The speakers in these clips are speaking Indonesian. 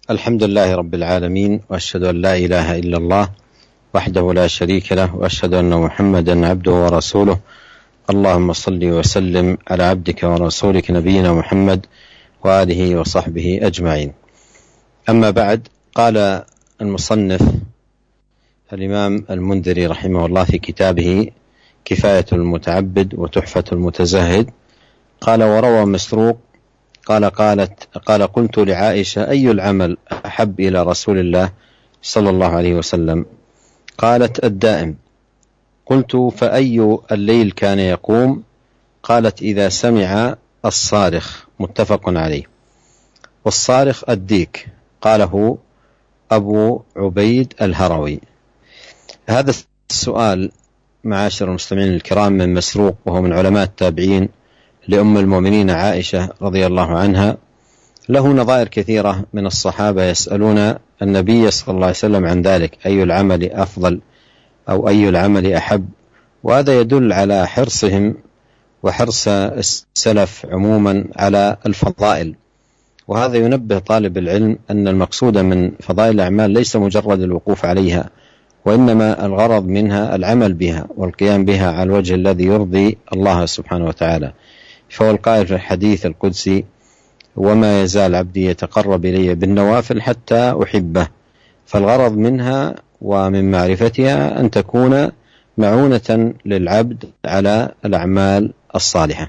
الحمد لله رب العالمين، وأشهد أن لا إله إلا الله وحده لا شريك له، وأشهد أن محمدا عبده ورسوله. اللهم صل وسلم على عبدك ورسولك نبينا محمد وآله وصحبه أجمعين. أما بعد، قال المصنف الإمام المنذري رحمه الله في كتابه كفاية المتعبد وتحفة المتزهد، قال: وروى مسروق قال قلت لعائشة: أي العمل أحب إلى رسول الله صلى الله عليه وسلم؟ قالت: الدائم. قلت: فأي الليل كان يقوم؟ قالت: إذا سمع الصارخ. متفق عليه. والصارخ الديك، قاله أبو عبيد الهروي. هذا السؤال معاشر المستمعين الكرام من مسروق، وهو من علماء التابعين لأم المؤمنين عائشة رضي الله عنها، له نظائر كثيرة من الصحابة يسألون النبي صلى الله عليه وسلم عن ذلك: أي العمل أفضل أو أي العمل أحب؟ وهذا يدل على حرصهم وحرص السلف عموما على الفضائل، وهذا ينبه طالب العلم أن المقصود من فضائل الأعمال ليس مجرد الوقوف عليها، وإنما الغرض منها العمل بها والقيام بها على الوجه الذي يرضي الله سبحانه وتعالى. فهو القائل في الحديث القدسي: وما يزال عبدي يتقرب إلي بالنوافل حتى أحبه. فالغرض منها ومن معرفتها أن تكون معونة للعبد على الأعمال الصالحة.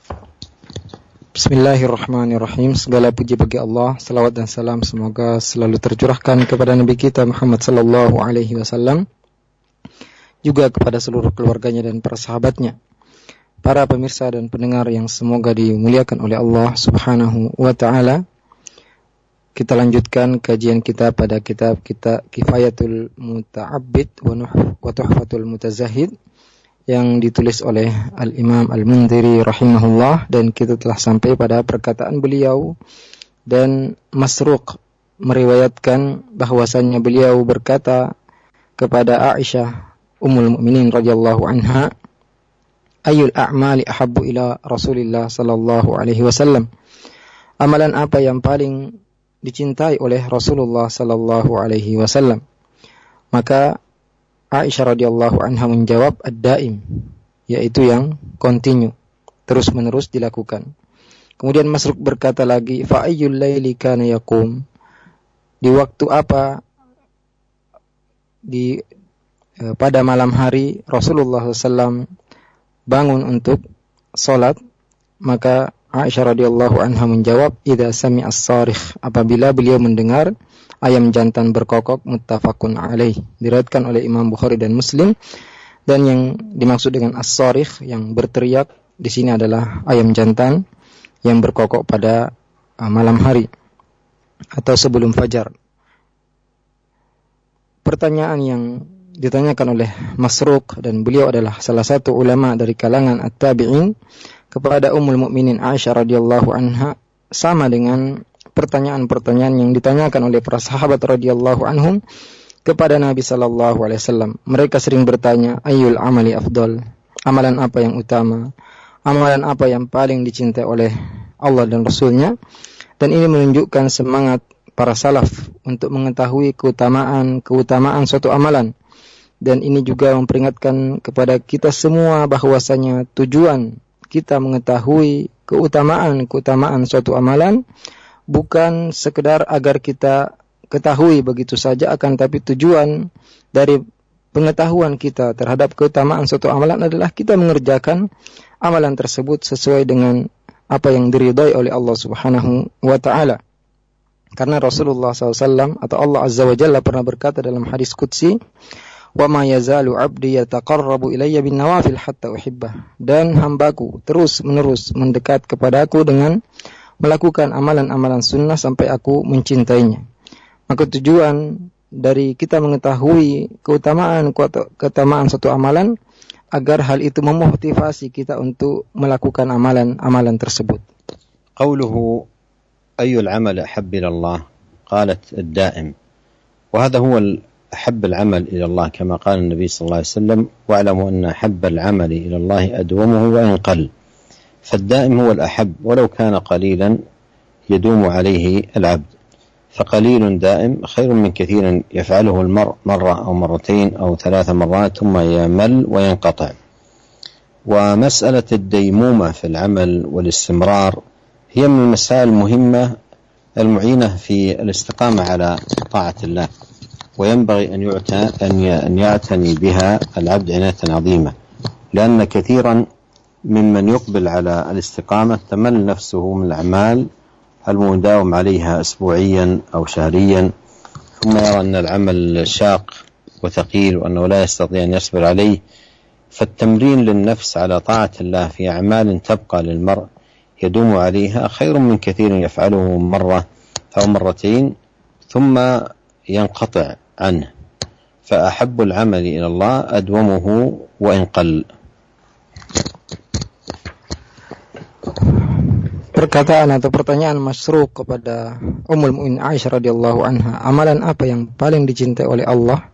Bismillahirrahmanirrahim. Segala puji bagi Allah, salawat dan salam semoga selalu tercurahkan kepada Nabi kita Muhammad sallallahu alaihi wasallam, juga kepada seluruh keluarganya dan para sahabatnya. Para pemirsa dan pendengar yang semoga dimuliakan oleh Allah subhanahu wa ta'ala, kita lanjutkan kajian kita pada kitab kita Kifayatul Muta'abbid wa Tuhfatul Mutazahid yang ditulis oleh Al-Imam Al-Mundhiri rahimahullah, dan kita telah sampai pada perkataan beliau. Dan Masruq meriwayatkan bahwasannya beliau berkata kepada Aisyah Ummul Mukminin radhiyallahu anha: Ayyul a'mali ahabbu ila Rasulillah sallallahu alaihi wasallam? Amalan apa yang paling dicintai oleh Rasulullah sallallahu alaihi wasallam? Maka Aisyah radhiyallahu anha menjawab: ad-daim, yaitu yang kontinu, terus-menerus dilakukan. Kemudian Masruq berkata lagi: fa ayyul laili kana yaqum? Di waktu apa pada malam hari Rasulullah SAW bangun untuk salat? Maka Aisyah radhiyallahu anha menjawab: idza sami'a as-sarikh, apabila beliau mendengar ayam jantan berkokok. Muttafaqun alaih, diriwayatkan oleh Imam Bukhari dan Muslim. Dan yang dimaksud dengan as-sarikh, yang berteriak di sini adalah ayam jantan yang berkokok pada malam hari atau sebelum fajar. Pertanyaan yang ditanyakan oleh Masruq, dan beliau adalah salah satu ulama dari kalangan at-tabi'in, kepada Ummul Mukminin Aisyah radhiyallahu anha, sama dengan pertanyaan-pertanyaan yang ditanyakan oleh para sahabat radhiyallahu anhum kepada Nabi sallallahu alaihi wasallam. Mereka sering bertanya, ayyul amali afdal? Amalan apa yang utama? Amalan apa yang paling dicintai oleh Allah dan Rasulnya? Dan ini menunjukkan semangat para salaf untuk mengetahui keutamaan suatu amalan. Dan ini juga memperingatkan kepada kita semua bahwasanya tujuan kita mengetahui keutamaan suatu amalan bukan sekedar agar kita ketahui begitu saja, akan tapi tujuan dari pengetahuan kita terhadap keutamaan suatu amalan adalah kita mengerjakan amalan tersebut sesuai dengan apa yang diridai oleh Allah Subhanahu wa ta'ala. Karena Rasulullah SAW atau Allah Azza wa Jalla pernah berkata dalam hadis qudsi, wa ma yazalu 'abdi yataqarrabu ilayya bin nawafil hatta uhibbah, dan hambaku terus menerus mendekat kepadaku dengan melakukan amalan-amalan sunnah sampai aku mencintainya. Maka tujuan dari kita mengetahui keutamaan suatu amalan agar hal itu memotivasi kita untuk melakukan amalan-amalan tersebut. Qauluhu ayyul amal ahabba ila Allah, qalat ad-daim, wa hadha huwa أحب العمل إلى الله كما قال النبي صلى الله عليه وسلم: واعلموا أن أحب العمل إلى الله أدومه وإن قل. فالدائم هو الأحب ولو كان قليلا يدوم عليه العبد. فقليل دائم خير من كثير يفعله المرء مرة أو مرتين أو 3 مرات ثم يمل وينقطع. ومسألة الديمومة في العمل والاستمرار هي من المسائل المهمة المعينة في الاستقامة على طاعة الله، وينبغي أن يعتني بها العبد عناية عظيمة، لأن كثيرا ممن يقبل على الاستقامة تمل نفسه من الأعمال المداوم عليها أسبوعيا أو شهريا، ثم يرى أن العمل شاق وثقيل وأنه لا يستطيع أن يصبر عليه. فالتمرين للنفس على طاعة الله في أعمال تبقى للمرء يدوم عليها خير من كثير يفعله مرة أو مرتين ثم ينقطع عنه. فأحب العمل إلى الله أدومه وإن قل. Perkataan atau pertanyaan Masruq kepada Ummul Mukminin Aisyah radhiyallahu anha, amalan apa yang paling dicintai oleh Allah?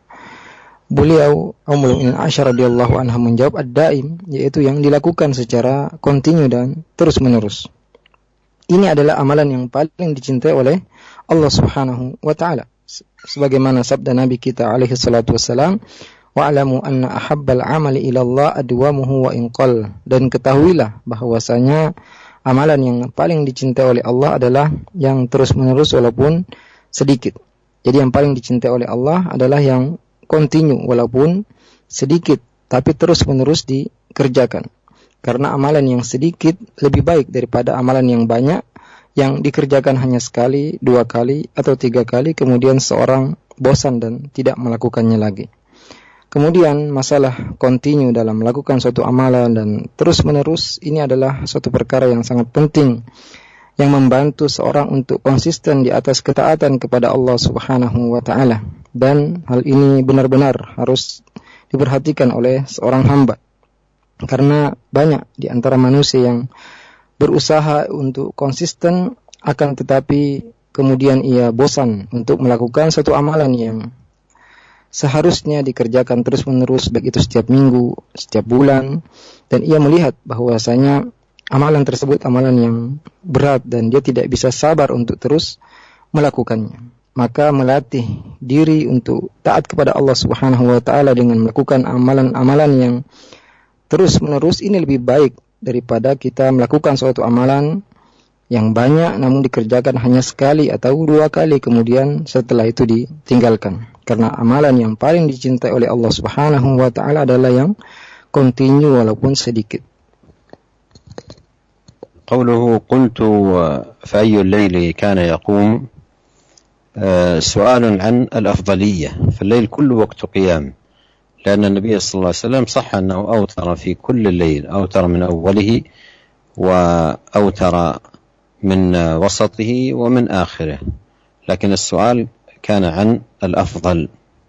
Beliau Ummul Mukminin Aisyah radhiyallahu anha menjawab ad-daim, yaitu yang dilakukan secara kontinu dan terus-menerus. Ini adalah amalan yang paling dicintai oleh Allah Subhanahu wa taala. Sebagaimana sabda Nabi kita alaihi salatu wassalam, wa'lamu anna ahabbal amali ila Allah adwamuhu wa in qall, dan ketahuilah bahwasanya amalan yang paling dicintai oleh Allah adalah yang terus-menerus walaupun sedikit. Jadi yang paling dicintai oleh Allah adalah yang kontinu walaupun sedikit, tapi terus-menerus dikerjakan. Karena amalan yang sedikit lebih baik daripada amalan yang banyak yang dikerjakan hanya sekali, 2 kali, atau 3 kali, kemudian seorang bosan dan tidak melakukannya lagi. Kemudian masalah kontinu dalam melakukan suatu amalan dan terus-menerus, ini adalah suatu perkara yang sangat penting yang membantu seorang untuk konsisten di atas ketaatan kepada Allah Subhanahu wa taala. Dan hal ini benar-benar harus diperhatikan oleh seorang hamba. Karena banyak di antara manusia yang berusaha untuk konsisten, akan tetapi kemudian ia bosan untuk melakukan suatu amalan yang seharusnya dikerjakan terus-menerus, baik itu setiap minggu, setiap bulan, dan ia melihat bahwasanya amalan tersebut amalan yang berat dan dia tidak bisa sabar untuk terus melakukannya. Maka melatih diri untuk taat kepada Allah Subhanahu wa taala dengan melakukan amalan-amalan yang terus-menerus ini lebih baik daripada kita melakukan suatu amalan yang banyak namun dikerjakan hanya sekali atau 2 kali kemudian setelah itu ditinggalkan. Karena amalan yang paling dicintai oleh Allah Subhanahu wa taala adalah yang kontinu walaupun sedikit. قوله قلت فأي الليل كان يقوم سؤال عن الأفضلية، فالليل كل وقت قيام، لأن النبي صلى الله عليه وسلم صح أنه أوتر في كل الليل، أوتر من أوله وأوتر من وسطه ومن آخره، لكن السؤال كان عن الأفضل.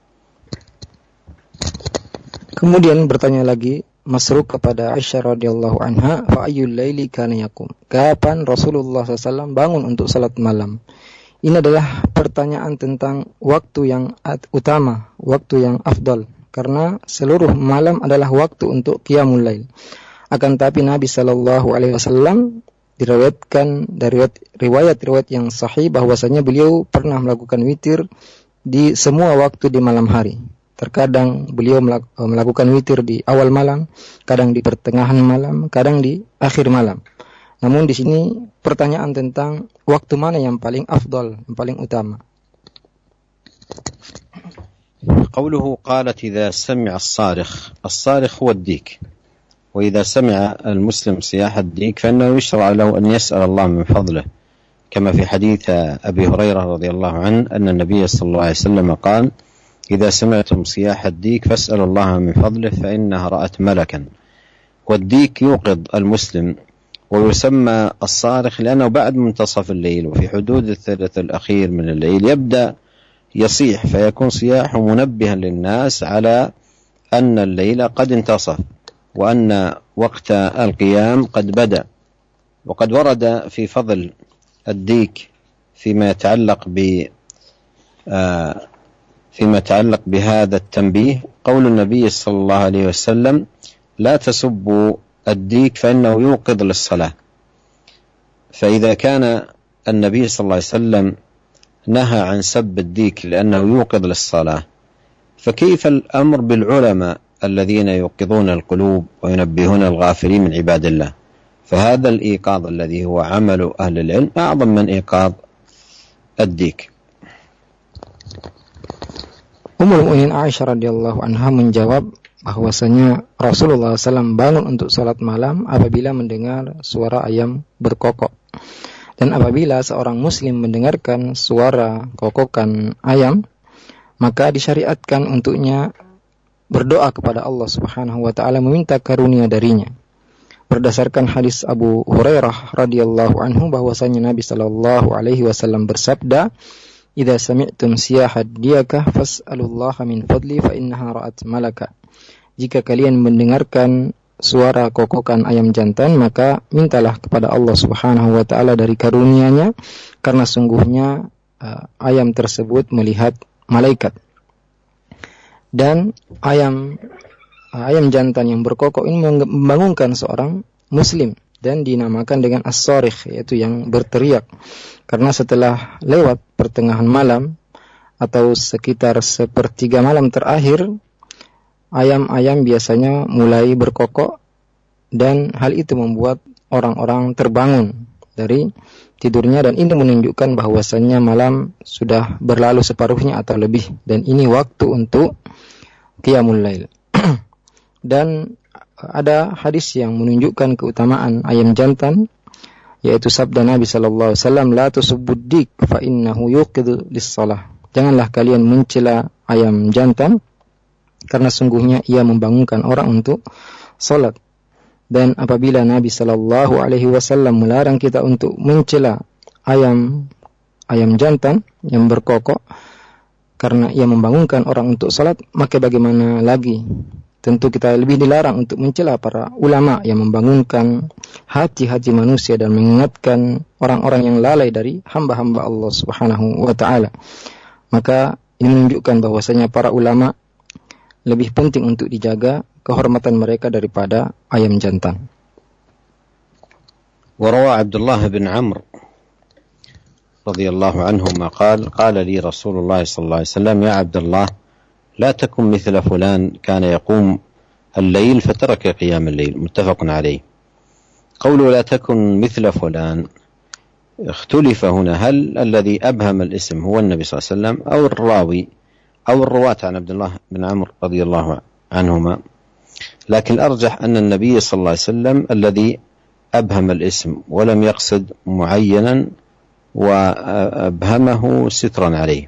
Kemudian bertanya lagi Masruq kepada Aisyah radhiyallahu anha, fa ayyul laili kana yaqum? Kapan Rasulullah SAW bangun untuk salat malam? Ini adalah pertanyaan tentang waktu yang utama, waktu yang afdal, karena seluruh malam adalah waktu untuk qiyamul lail. Akan tapi Nabi sallallahu alaihi wasallam diriwayatkan dari riwayat-riwayat yang sahih bahwasanya beliau pernah melakukan witir di semua waktu di malam hari. Terkadang beliau melakukan witir di awal malam, kadang di pertengahan malam, kadang di akhir malam. Namun di sini pertanyaan tentang waktu mana yang paling afdal, yang paling utama. قوله قالت إذا سمع الصارخ هو الديك، وإذا سمع المسلم صياح الديك فإنه يشرع له أن يسأل الله من فضله، كما في حديث أبي هريرة رضي الله عنه أن النبي صلى الله عليه وسلم قال إذا سمعتم صياح الديك فاسألوا الله من فضله فإنها رأت ملكا. والديك يوقظ المسلم، ويسمى الصارخ لأنه بعد منتصف الليل وفي حدود الثلث الأخير من الليل يبدأ يصيح، فيكون صياح منبها للناس على أن الليل قد انتصف وأن وقت القيام قد بدأ. وقد ورد في فضل الديك فيما يتعلق بهذا التنبيه قول النبي صلى الله عليه وسلم لا تسبوا الديك فإنه يوقظ للصلاة. فإذا كان النبي صلى الله عليه وسلم نهى عن سب الديك لأنه يوقظ للصلاة، فكيف الأمر بالعلماء الذين يوقظون القلوب وينبهون الغافلين من عباد الله؟ فهذا الإيقاظ الذي هو عمل أهل العلم أعظم من إيقاظ الديك. Ummul Mukminin Aisyah radhiyallahu anha menjawab bahwasanya Rasulullah SAW bangun untuk salat malam apabila mendengar suara ayam berkokok. Dan apabila seorang muslim mendengarkan suara kokokan ayam, maka disyariatkan untuknya berdoa kepada Allah Subhanahu wa taala meminta karunia darinya. Berdasarkan hadis Abu Hurairah radhiyallahu anhu bahwasanya Nabi sallallahu alaihi wasallam bersabda, "Idza sami'tum siyahad diyakah fas'alullaha min fadli fa innaha ra'at malaka." Jika kalian mendengarkan suara kokokan ayam jantan, maka mintalah kepada Allah Subhanahu wa taala dari karunia-Nya, karena sungguhnya ayam tersebut melihat malaikat. Dan ayam jantan yang berkokok ini membangunkan seorang muslim dan dinamakan dengan as-sarikh, yaitu yang berteriak. Karena setelah lewat pertengahan malam atau sekitar sepertiga malam terakhir, ayam-ayam biasanya mulai berkokok, dan hal itu membuat orang-orang terbangun dari tidurnya, dan ini menunjukkan bahwasannya malam sudah berlalu separuhnya atau lebih, dan ini waktu untuk qiyamul lail. Dan ada hadis yang menunjukkan keutamaan ayam jantan, yaitu sabda Nabi sallallahu alaihi wasallam, "La tusubbud dik fa innahu yuqidhu lis-shalah." Janganlah kalian mencela ayam jantan, karena sungguhnya ia membangunkan orang untuk salat. Dan apabila Nabi sallallahu alaihi wasallam melarang kita untuk mencela ayam jantan yang berkokok karena ia membangunkan orang untuk salat, maka bagaimana lagi? Tentu kita lebih dilarang untuk mencela para ulama yang membangunkan hati-hati manusia dan mengingatkan orang-orang yang lalai dari hamba-hamba Allah Subhanahu wa taala. Maka ini menunjukkan bahwasanya para ulama lebih penting untuk dijaga kehormatan mereka daripada ayam jantan. وروى عبد الله بن عمرو رضي الله عنهما قال لي رسول الله صلى الله عليه وسلم: يا عبد الله، لا تكن مثل فلان كان يقوم الليل فترك قيام الليل. متفق عليه. قوله لا تكن مثل فلان اختلف هنا، هل الذي أبهم الاسم هو النبي صلى الله عليه وسلم أو الراوي أو الرواة عن عبد الله بن عمرو رضي الله عنهما؟ لكن الأرجح أن النبي صلى الله عليه وسلم الذي أبهم الاسم ولم يقصد معينا وأبهمه سترا عليه.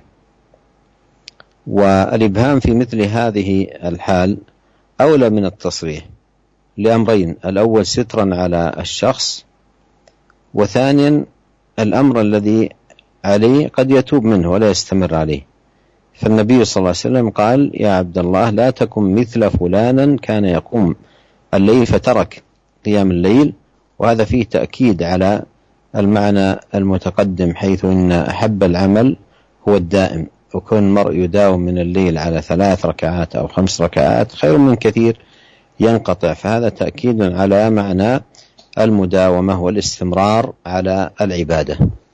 والإبهام في مثل هذه الحال أولى من التصريح لأمرين: الأول سترا على الشخص، وثانيا الأمر الذي عليه قد يتوب منه ولا يستمر عليه. فالنبي صلى الله عليه وسلم قال: يا عبد الله، لا تكن مثل فلانا كان يقوم الليل فترك قيام الليل. وهذا فيه تأكيد على المعنى المتقدم، حيث إن أحب العمل هو الدائم، وكون المرء يداوم من الليل على 3 ركعات أو 5 ركعات خير من كثير ينقطع. فهذا تأكيد على معنى المداومة والاستمرار على العبادة.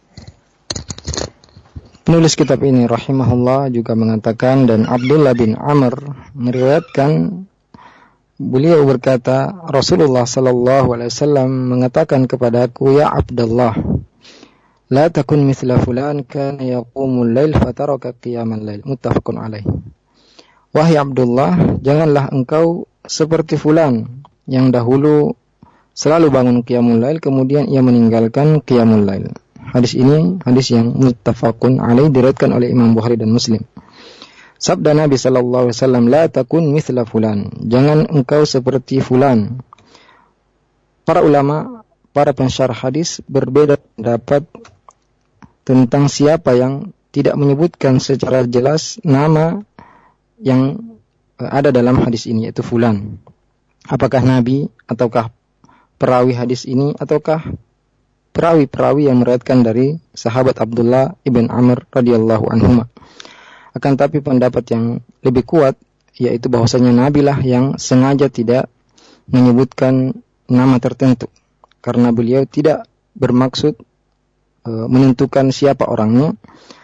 Penulis kitab ini rahimahullah juga mengatakan, dan Abdullah bin Amr meriwayatkan, beliau berkata, Rasulullah sallallahu alaihi wasallam mengatakan kepadaku, "Ya Abdullah, la takun mithla fulan kana yaqumul lail fataraka qiyamal lail." Muttafaqun alaih. Wahai Abdullah, janganlah engkau seperti fulan yang dahulu selalu bangun qiyamul lail kemudian ia meninggalkan qiyamul lail. Hadis ini hadis yang muttafaqun alaih, diriwayatkan oleh Imam Bukhari dan Muslim. Sabda Nabi sallallahu alaihi wasallam, "La takun mithla fulan." Jangan engkau seperti fulan. Para ulama, para pensyarah hadis berbeda pendapat tentang siapa yang tidak menyebutkan secara jelas nama yang ada dalam hadis ini, yaitu fulan. Apakah Nabi ataukah perawi hadis ini ataukah perawi-perawi yang meriwayatkan dari sahabat Abdullah ibn Amr radhiyallahu anhuma. Akan tapi pendapat yang lebih kuat yaitu bahwasanya Nabi lah yang sengaja tidak menyebutkan nama tertentu, karena beliau tidak bermaksud menentukan siapa orangnya,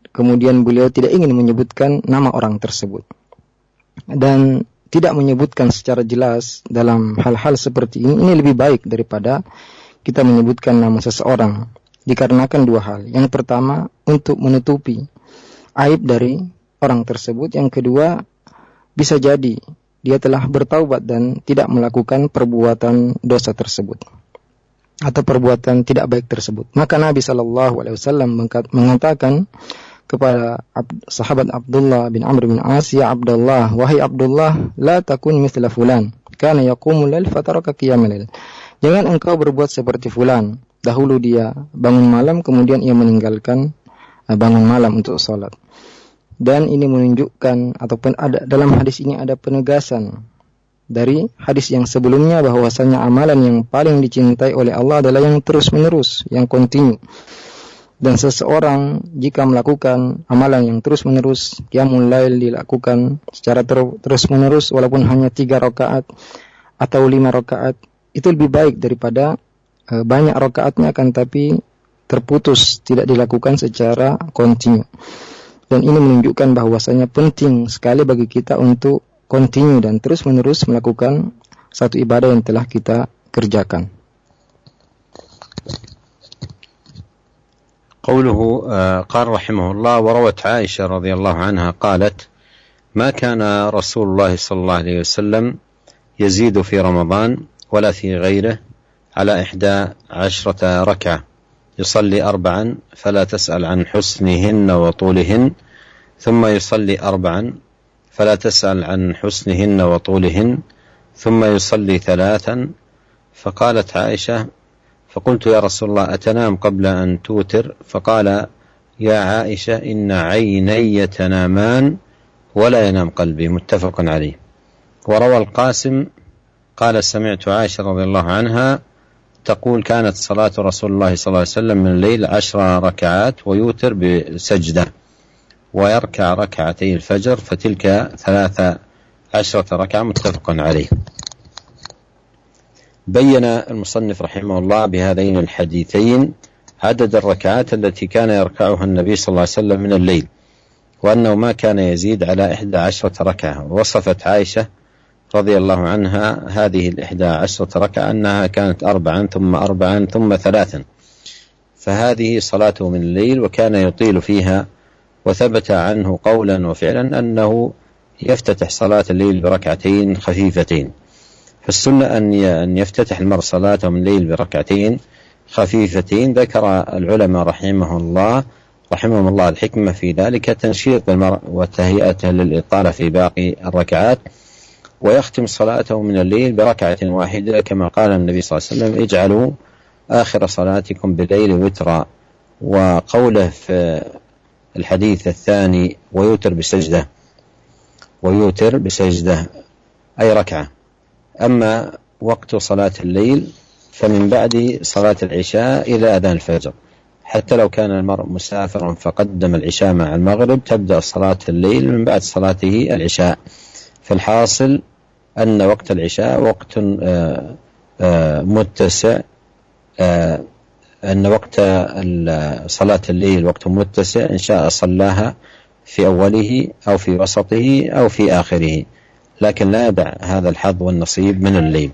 kemudian beliau tidak ingin menyebutkan nama orang tersebut. Dan tidak menyebutkan secara jelas dalam hal-hal seperti ini lebih baik daripada kita menyebutkan nama seseorang. Dikarenakan dua hal. Yang pertama, untuk menutupi aib dari orang tersebut. Yang kedua, bisa jadi dia telah bertaubat dan tidak melakukan perbuatan dosa tersebut atau perbuatan tidak baik tersebut. Maka Nabi SAW mengatakan kepada sahabat Abdullah bin Amr bin As, "Ya Abdullah, wahai Abdullah, la takun mithla fulan, kana yaqumul lail fataraka qiyamul lail." Jangan engkau berbuat seperti fulan. Dahulu dia bangun malam, kemudian ia meninggalkan bangun malam untuk salat. Dan ini menunjukkan, ataupun ada dalam hadis ini ada penegasan dari hadis yang sebelumnya, bahwasanya amalan yang paling dicintai oleh Allah adalah yang terus-menerus, yang kontinu. Dan seseorang jika melakukan amalan yang terus-menerus, qiyamul lail dilakukan secara terus-menerus walaupun hanya 3 rakaat atau 5 rakaat, itu lebih baik daripada banyak rakaatnya akan tapi terputus, tidak dilakukan secara kontinu. Dan ini menunjukkan bahwasanya penting sekali bagi kita untuk kontinu dan terus-menerus melakukan satu ibadah yang telah kita kerjakan. قوله قال رحمه الله: وروت عائشة رضي الله عنها قالت: ما كان رسول الله صلى الله عليه وسلم يزيد في رمضان ولا في غيره على 11 ركعة يصلي 4 فلا تسأل عن حسنهن وطولهن ثم يصلي 4 فلا تسأل عن حسنهن وطولهن ثم يصلي 3. فقالت عائشة: فقلت يا رسول الله أتنام قبل أن توتر؟ فقال: يا عائشة إن عيني تنامان ولا ينام قلبي. متفق عليه. وروى القاسم قال: سمعت عائشة رضي الله عنها تقول: كانت صلاة رسول الله صلى الله عليه وسلم من الليل 10 ركعات ويوتر بسجدة ويركع ركعتي الفجر فتلك 13 ركعة. متفق عليه. بين المصنف رحمه الله بهذين الحديثين عدد الركعات التي كان يركعها النبي صلى الله عليه وسلم من الليل، وأنه ما كان يزيد على 11 ركعة. ووصفت عائشة رضي الله عنها هذه 11 ركعة أنها كانت 4 ثم 4 ثم 3، فهذه صلاته من الليل وكان يطيل فيها. وثبت عنه قولا وفعلا أنه يفتتح صلاة الليل بركعتين خفيفتين. فالسنة أن يفتتح المرء صلاته من الليل بركعتين خفيفتين. ذكر العلماء رحمهم الله الحكمة في ذلك تنشيط المرء وتهيئته للإطالة في باقي الركعات، ويختم صلاته من الليل بركعة واحدة كما قال النبي صلى الله عليه وسلم: اجعلوا آخر صلاتكم بالليل وترا. وقوله في الحديث الثاني: ويوتر بسجدة أي ركعة. أما وقت صلاة الليل فمن بعد صلاة العشاء إلى أذان الفجر، حتى لو كان المرء مسافرا فقدم العشاء مع المغرب تبدأ صلاة الليل من بعد صلاته العشاء. فالحاصل أن وقت العشاء وقت متسع، أن وقت صلاة الليل وقت متسع، إن شاء صلاها في أوله أو في وسطه أو في آخره، لكن لا يدع هذا الحظ والنصيب من الليل.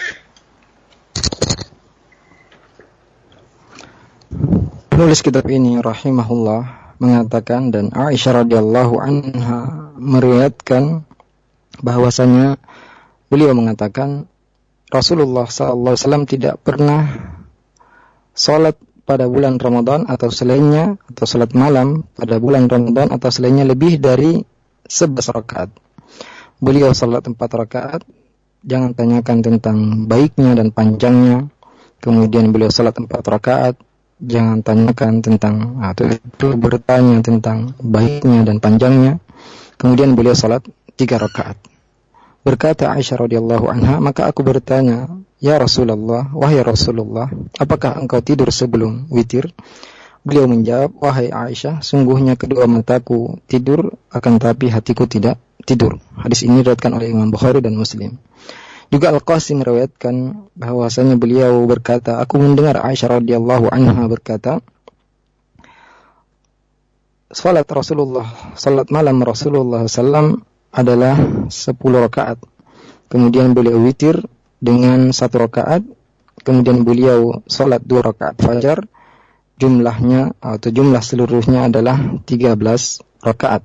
Penulis kitab ini rahimahullah mengatakan, dan Aisyah radhiyallahu anha meriwayatkan bahwasanya beliau mengatakan Rasulullah SAW tidak pernah salat pada bulan Ramadan atau selainnya, atau salat malam pada bulan Ramadan atau selainnya lebih dari 11 rakaat. Beliau salat 4 rakaat, jangan tanyakan tentang baiknya dan panjangnya. Kemudian beliau salat 4 rakaat, jangan tanyakan tentang atau itu bertanya tentang baiknya dan panjangnya. Kemudian beliau salat 3 rakaat. Berkata Aisyah radhiyallahu anha, maka aku bertanya, ya Rasulullah, wahai Rasulullah, apakah engkau tidur sebelum witir? Beliau menjawab, wahai Aisyah, sungguhnya kedua mataku tidur, akan tapi hatiku tidak tidur. Hadis ini diriwayatkan oleh Imam Bukhari dan Muslim. Juga Al-Qasim meriwayatkan bahwasanya beliau berkata, aku mendengar Aisyah radhiyallahu anha berkata, salat malam Rasulullah SAW adalah 10 rakaat. Kemudian beliau witir dengan 1 rakaat. Kemudian beliau salat 2 rakaat fajar. Jumlahnya atau jumlah seluruhnya adalah 13 rakaat.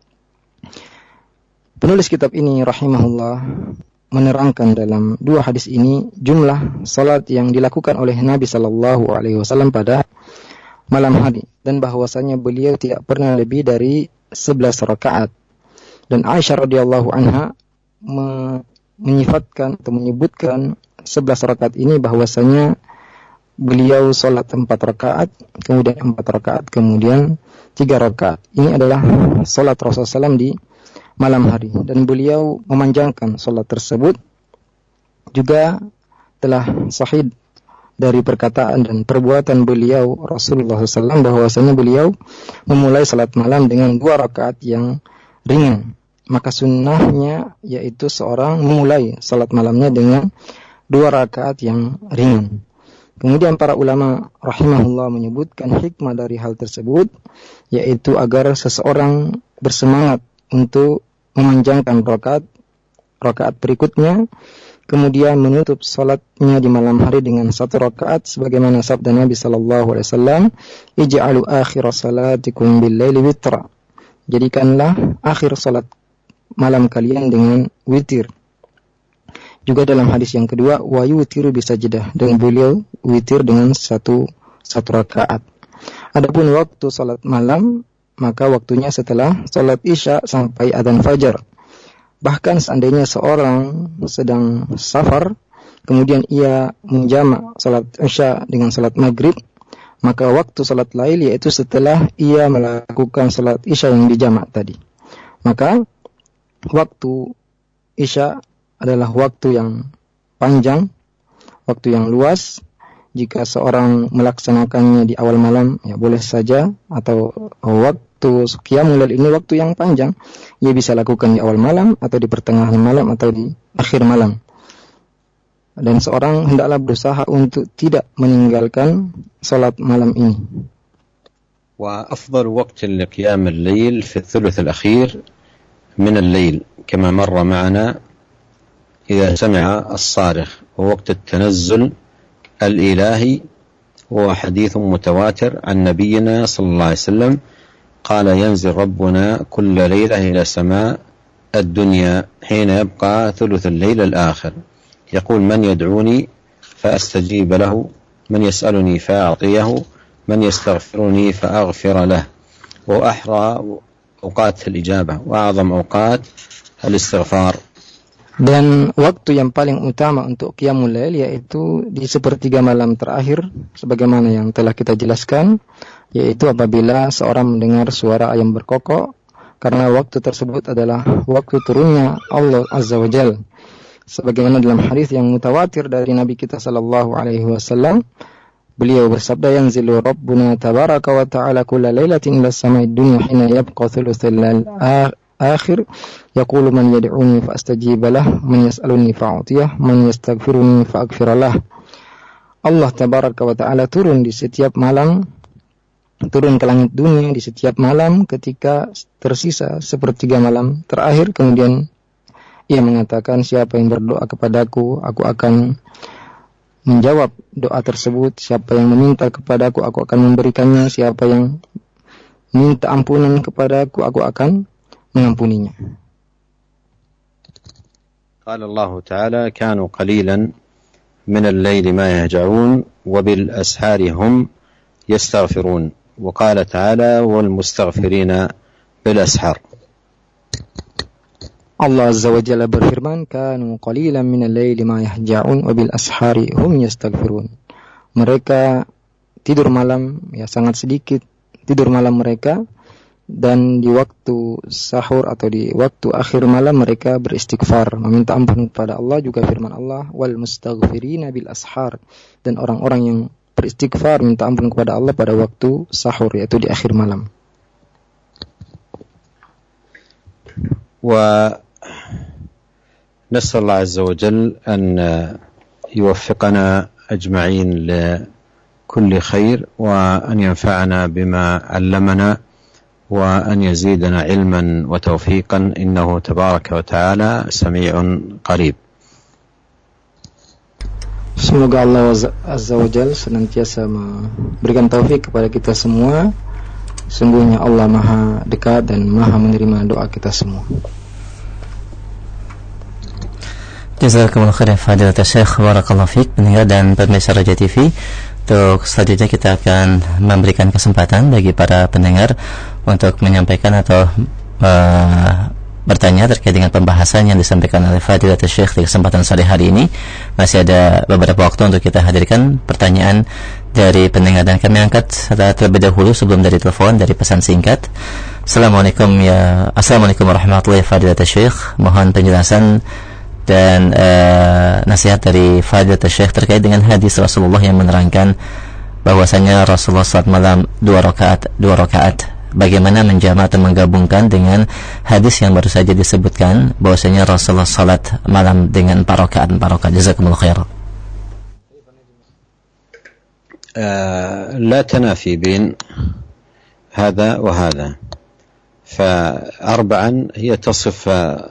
Penulis kitab ini rahimahullah menerangkan dalam 2 hadis ini jumlah salat yang dilakukan oleh Nabi sallallahu alaihi wasallam pada malam hari, dan bahwasanya beliau tidak pernah lebih dari 11 rakaat. Dan Aisyah radhiyallahu anha menyifatkan atau menyebutkan 11 rakaat ini bahwasanya beliau salat 4 rakaat, kemudian 4 rakaat, kemudian 3 rakaat. Ini adalah salat Rasulullah SAW di malam hari, dan beliau memanjangkan salat tersebut. Juga telah sahih dari perkataan dan perbuatan beliau Rasulullah SAW bahwasanya beliau memulai salat malam dengan 2 rakaat yang ringan. Maka sunnahnya yaitu seorang memulai salat malamnya dengan 2 rakaat yang ringan. Kemudian para ulama rahimahullah menyebutkan hikmah dari hal tersebut, yaitu agar seseorang bersemangat untuk memanjangkan rakaat berikutnya, kemudian menutup salatnya di malam hari dengan 1 rakaat sebagaimana sabda Nabi sallallahu alaihi wasallam, ij'alu akhir salatikum bil-laili witra. Jadikanlah akhir salat malam kalian dengan witir. Juga dalam hadis yang kedua, wa yutiru bisajdah, dan beliau witir dengan 1 rakaat. Adapun waktu salat malam, maka waktunya setelah salat Isya sampai adzan fajar. Bahkan seandainya seorang sedang safar, kemudian ia menjamak salat Isya dengan salat Maghrib, maka waktu salat lail yaitu setelah ia melakukan salat Isya yang dijamak tadi. Maka waktu Isya adalah waktu yang panjang, waktu yang luas. Jika seorang melaksanakannya di awal malam, ya boleh saja, atau waktu qiyamul lail ini waktu yang panjang, ia bisa lakukan di awal malam atau di pertengahan malam atau di akhir malam. Dan seorang hendaklah berusaha untuk tidak meninggalkan salat malam ini. وأفضل وقت لقيام الليل في الثلث الأخير من الليل كما مر معنا إذا سمع الصارخ، ووقت التنزل الإلهي هو حديث متواتر عن نبينا صلى الله عليه وسلم قال ينزل ربنا كل ليلة إلى سماء الدنيا حين يبقى ثلث الليل الآخر يقول من يدعوني فأستجيب له، من يسألني فأعطيه، من يستغفرني فأغفر له. وأحرى أوقات الإجابة وأعظم أوقات الاستغفار. Dan waktu yang paling utama untuk qiyamul lail yaitu di sepertiga malam terakhir, sebagaimana yang telah kita jelaskan, yaitu apabila seorang mendengar suara ayam berkokok, karena waktu tersebut adalah waktu turunnya Allah Azza wa Jalla. Sebagaimana dalam hadis yang mutawatir dari Nabi kita sallallahu alaihi wasallam, beliau bersabda, yanzilu rabbuna tabaraka wa ta'ala kulla lailatin ila sama'id dunya hina yabqa thuluthul lail akhir yaqulu man yad'uni fa astajiba lah, man yas'aluni fa'utiyah, man yastaghfiruni fa'aghfir lah. Allah tabaraka wa ta'ala turun di setiap malam, turun ke langit dunia di setiap malam ketika tersisa sepertiga malam terakhir. Kemudian ia mengatakan, siapa yang berdoa kepadaku, aku akan menjawab doa tersebut. Siapa yang meminta kepadaku, aku akan memberikannya. Siapa yang minta ampunan kepadaku, aku akan mengampuninya. قال الله تعالى كانوا قليلا من الليل ما يهجعون وبالأسحار هم يستغفرون. وقال تعالى والمستغفرين بالأسحار. Allah Azza wa Jalla berfirman, kanu qalilan minal laili ma yahja'un wa bil ashari hum yastaghfirun. Mereka tidur malam, ya sangat sedikit tidur malam mereka, dan di waktu sahur atau di waktu akhir malam mereka beristighfar, meminta ampun kepada Allah. Juga firman Allah, wal mustaghfirina bil ashar, dan orang-orang yang beristighfar minta ampun kepada Allah pada waktu sahur, yaitu di akhir malam. ونسأل الله عز وجل أن يوفقنا أجمعين لكل خير وأن ينفعنا بما علمنا وأن يزيدنا علما وتوفيقا إنه تبارك وتعالى سميع قريب. Semoga Allah Azza wa Jalla senantiasa memberikan taufik kepada kita semua. Sungguhnya Allah Maha dekat dan Maha menerima doa kita semua. Jazakumullah khairan fadilatul Syekh, barakallahu fiik. Pendengar dan pemirsa Raja TV, untuk selanjutnya kita akan memberikan kesempatan bagi para pendengar untuk menyampaikan atau bertanya terkait dengan pembahasan yang disampaikan oleh Fadilatul Syekh di kesempatan sore hari ini. Masih ada beberapa waktu untuk kita hadirkan pertanyaan dari pendengar, dan kami angkat terlebih dahulu sebelum dari telepon, dari pesan singkat. Assalamualaikum warahmatullahi wabarakatuh. Fadilatul Syekh, mohon penjelasan dan nasihat dari Fadilatul Syekh terkait dengan hadis Rasulullah yang menerangkan bahwasanya Rasulullah salat malam 2 rakaat. Bagaimana menjama atau menggabungkan dengan hadis yang baru saja disebutkan bahwasanya Rasulullah salat malam dengan 4 rakaat. Jazakumullah khair. لا تنافي بين هذا وهذا، فأربعا هي تصف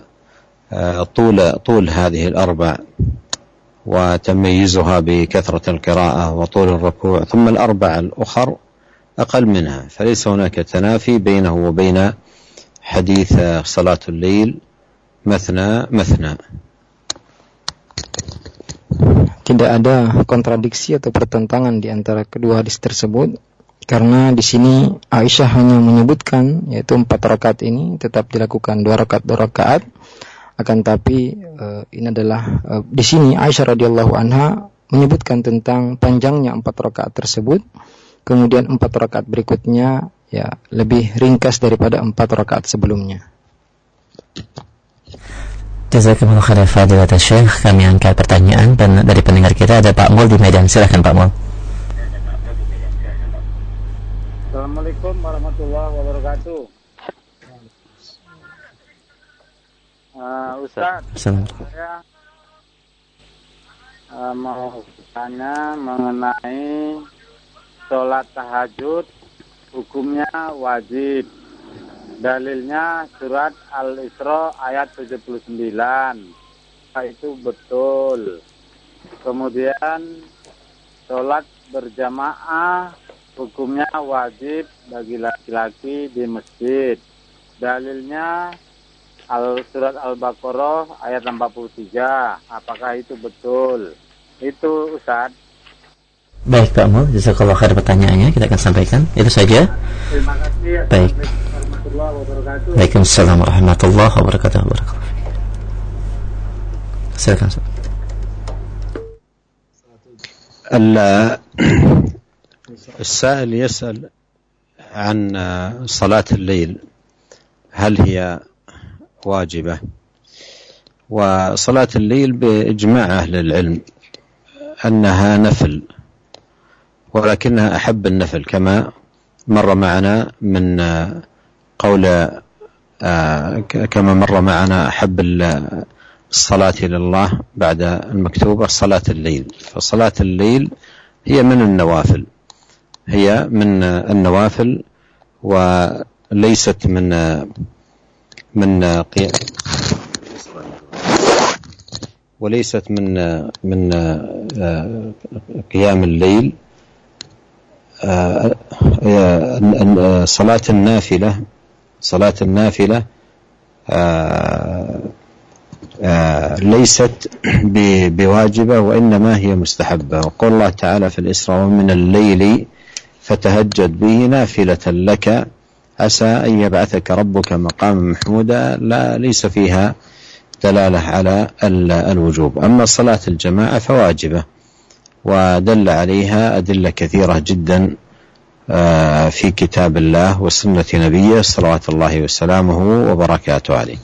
طول هذه الأربع وتميزها بكثرة القراءة وطول الركوع، ثم الأربع الأخر أقل منها، فليس هناك تنافي بينه وبين حديث صلاة الليل مثنى. Tidak ada kontradiksi atau pertentangan di antara kedua hadis tersebut, karena di sini Aisyah hanya menyebutkan yaitu 4 rakaat ini tetap dilakukan 2 rakaat. Akan tapi ini adalah di sini Aisyah radhiyallahu anha menyebutkan tentang panjangnya 4 rakaat tersebut. Kemudian 4 rakaat berikutnya ya lebih ringkas daripada 4 rakaat sebelumnya. Jazakumullah khairan fadilatul Syekh. Kami angkat pertanyaan dari pendengar kita. Ada Pak Mul di Medan. Silakan Pak Mul. Assalamualaikum warahmatullahi wabarakatuh. Ustaz, saya mau tanya mengenai sholat tahajud, hukumnya wajib. Dalilnya surat Al-Isra ayat 79. Itu betul. Kemudian sholat berjamaah hukumnya wajib bagi laki-laki di masjid. Dalilnya surat Al-Baqarah ayat 43. Apakah itu betul? Itu Ustaz. Baik Pak Mul, jazakallah khair pertanyaannya, kita akan sampaikan. Itu saja. Terima kasih. Baik. Waalaikumsalam warahmatullahi wabarakatuh. Silakan. السائل يسأل عن صلاة الليل هل هي واجبة؟ وصلاة الليل بإجماع أهل العلم أنها نفل، ولكنها أحب النفل كما مر معنا من قول كما مر معنا أحب الصلاة إلى الله بعد المكتوبة صلاة الليل. فصلاة الليل هي من النوافل وليست من قيام الليل. صلاة النافلة ليست بواجبة وإنما هي مستحبة. وقال الله تعالى في الإسراء ومن الليل فتهجد به نافلة لك عسى أن يبعثك ربك مقاما محمودا. ليس فيها دلالة على الوجوب. أما صلاة الجماعة فواجبة، ودل عليها أدلة كثيرة جدا في كتاب الله وسنة نبيه صلوات الله وسلامه وبركاته عليه.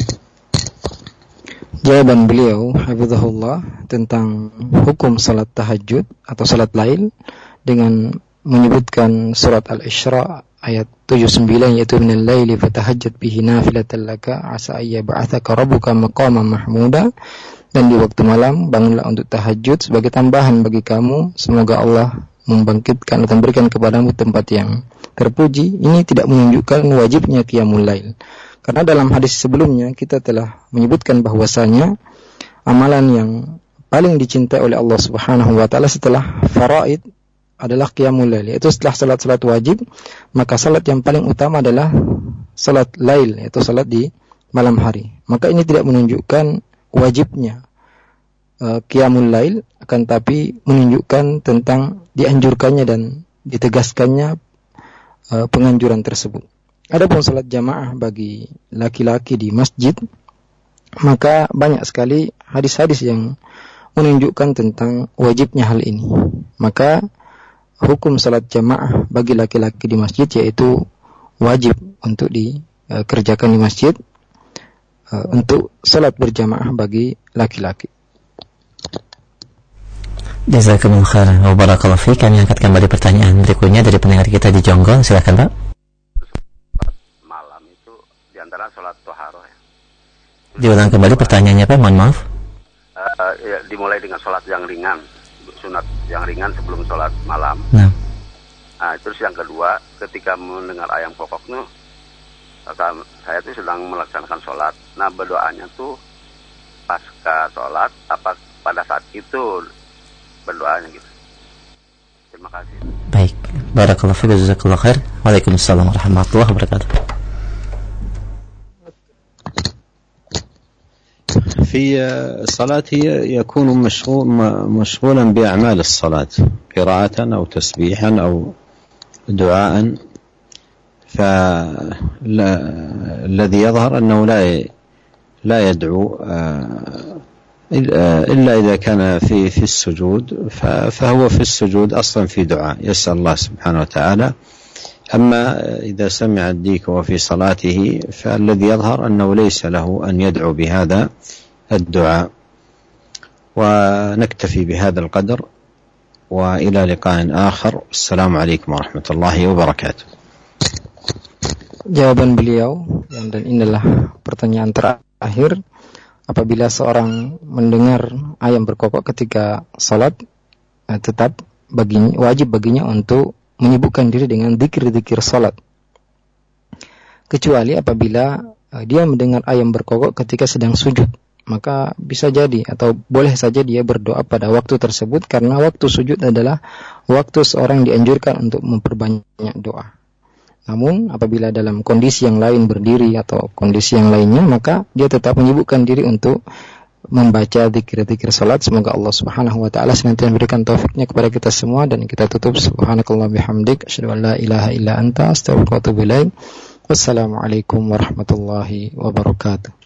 Jawaban beliau hafizahullah tentang hukum salat tahajud atau salat lail dengan menyebutkan surat Al-Isra ayat 79, yaitu minal laili fatahajjad bihi nafilatan laka asa ayya ba'athaka rabbuka maqaman mahmuda. Dan di waktu malam bangunlah untuk tahajud sebagai tambahan bagi kamu, semoga Allah membangkitkan atau memberikan kepadamu tempat yang terpuji, ini tidak menunjukkan wajibnya qiyamul lail. Karena dalam hadis sebelumnya kita telah menyebutkan bahwasanya amalan yang paling dicintai oleh Allah Subhanahu wa taala setelah faraid adalah qiyamul lail, yaitu setelah salat-salat wajib, maka salat yang paling utama adalah salat lail, yaitu salat di malam hari. Maka ini tidak menunjukkan wajibnya qiyamul lail, akan tapi menunjukkan tentang dianjurkannya dan ditegaskannya penganjuran tersebut. Adapun salat jamaah bagi laki-laki di masjid, maka banyak sekali hadis-hadis yang menunjukkan tentang wajibnya hal ini. Maka hukum salat jamaah bagi laki-laki di masjid yaitu wajib untuk dikerjakan di masjid untuk salat berjamaah bagi laki-laki. Jazakumullah khairan wa barakallahu fiik. Kami angkat kembali pertanyaan berikutnya dari pendengar kita di Jonggol. Silakan, Pak. Malam itu di antara salat toharoh ya. Diulang kembali pertanyaannya, Pak. Mohon maaf. Ya, dimulai dengan salat yang ringan, sunat yang ringan sebelum salat malam. Nah, terus yang kedua, ketika mendengar ayam kokoknya, saya tuh sedang melaksanakan salat. Nah, berdoanya tuh pasca salat apa pada saat itu berdoanya gitu. Terima kasih. baik. Barakallahu fiik, jazakallahu khair. Waalaikumsalam warahmatullahi wabarakatuh. في صلاته يكون مشغولا بأعمال الصلاة، قراءة أو تسبيحا أو دعاء، فالذي يظهر أنه لا يدعو إلا إذا كان في السجود، فهو في السجود أصلا في دعاء يسأل الله سبحانه وتعالى. أما إذا سمع الديك وفي صلاته فالذي يظهر أنه ليس له أن يدعو بهذا الدعاء. ونكتفي بهذا القدر، وإلى لقاء آخر. السلام عليكم ورحمة الله وبركاته. Jawaban beliau, dan inilah pertanyaan terakhir, apabila seorang mendengar ayam berkokok ketika salat, tetap wajib baginya untuk menyibukkan diri dengan zikir-zikir salat. Kecuali apabila dia mendengar ayam berkokok ketika sedang sujud, maka bisa jadi atau boleh saja dia berdoa pada waktu tersebut, karena waktu sujud adalah waktu seorang dianjurkan untuk memperbanyak doa. Namun apabila dalam kondisi yang lain, berdiri atau kondisi yang lainnya, maka dia tetap menyibukkan diri untuk membaca zikir-zikir salat. Semoga Allah Subhanahu wa taala senantiasa memberikan taufiknya kepada kita semua. Dan kita tutup, subhanakallah bihamdik, asyhadu an la ilaha illa anta, astaghfiruka wa atubu ilaik. Wassalamualaikum warahmatullahi wabarakatuh.